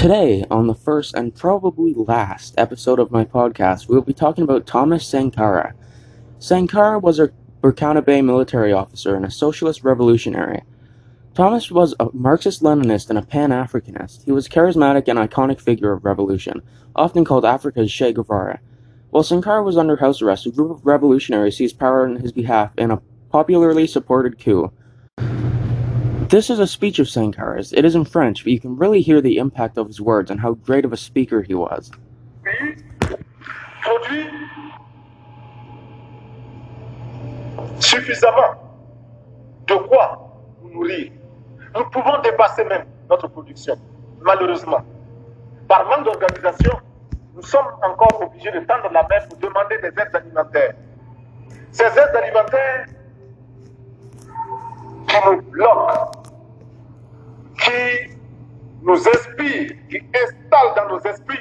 Today, on the first and probably last episode of my podcast, we will be talking about Thomas Sankara. Sankara was a Burkinabe military officer and a socialist revolutionary. Thomas was a Marxist-Leninist and a Pan-Africanist. He was a charismatic and iconic figure of revolution, often called Africa's Che Guevara. While Sankara was under house arrest, a group of revolutionaries seized power on his behalf in a popularly supported coup. This is a speech of Sankara's. It is in French, but you can really hear the impact of his words and how great of a speaker he was. Produit suffisamment de quoi nous nourrir. Nous pouvons dépasser même notre production. Malheureusement, par manque d'organisation, nous sommes encore obligés de tendre la main pour demander des aides alimentaires. Ces aides alimentaires qui nous bloquent, qui nous inspirent, qui installent dans nos esprits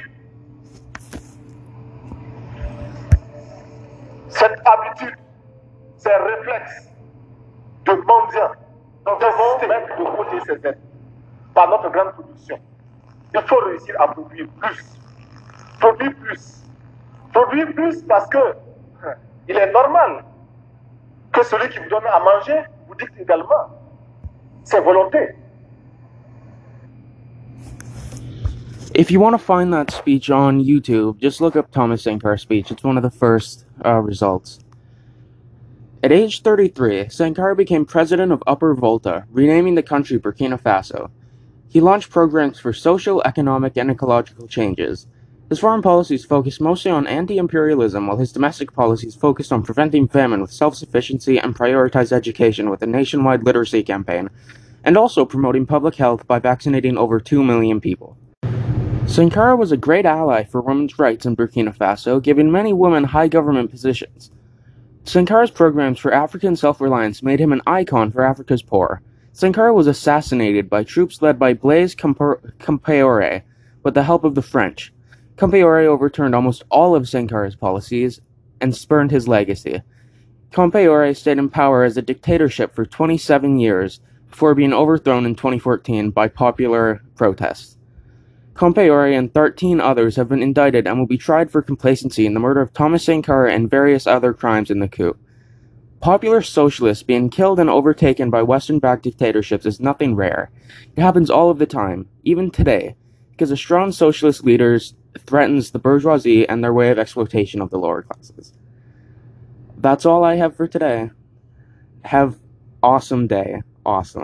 cette habitude, ces réflexes de mendiants. Nous devons mettre de côté ces aides par notre grande production. Il faut réussir à produire plus. Produire plus. Produire plus parce que il est normal que celui qui vous donne à manger vous dicte également ses volontés. If you want to find that speech on YouTube, just look up Thomas Sankara's speech. It's one of the first results. At age 33, Sankara became president of Upper Volta, renaming the country Burkina Faso. He launched programs for social, economic, and ecological changes. His foreign policies focused mostly on anti-imperialism, while his domestic policies focused on preventing famine with self-sufficiency and prioritized education with a nationwide literacy campaign, and also promoting public health by vaccinating over 2 million people. Sankara was a great ally for women's rights in Burkina Faso, giving many women high government positions. Sankara's programs for African self-reliance made him an icon for Africa's poor. Sankara was assassinated by troops led by Blaise Compaoré with the help of the French. Compaoré overturned almost all of Sankara's policies and spurned his legacy. Compaoré stayed in power as a dictatorship for 27 years before being overthrown in 2014 by popular protests. Compaoré and 13 others have been indicted and will be tried for complacency in the murder of Thomas Sankara and various other crimes in the coup. Popular socialists being killed and overtaken by Western-backed dictatorships is nothing rare. It happens all of the time, even today, because a strong socialist leader threatens the bourgeoisie and their way of exploitation of the lower classes. That's all I have for today. Have awesome day. Awesome.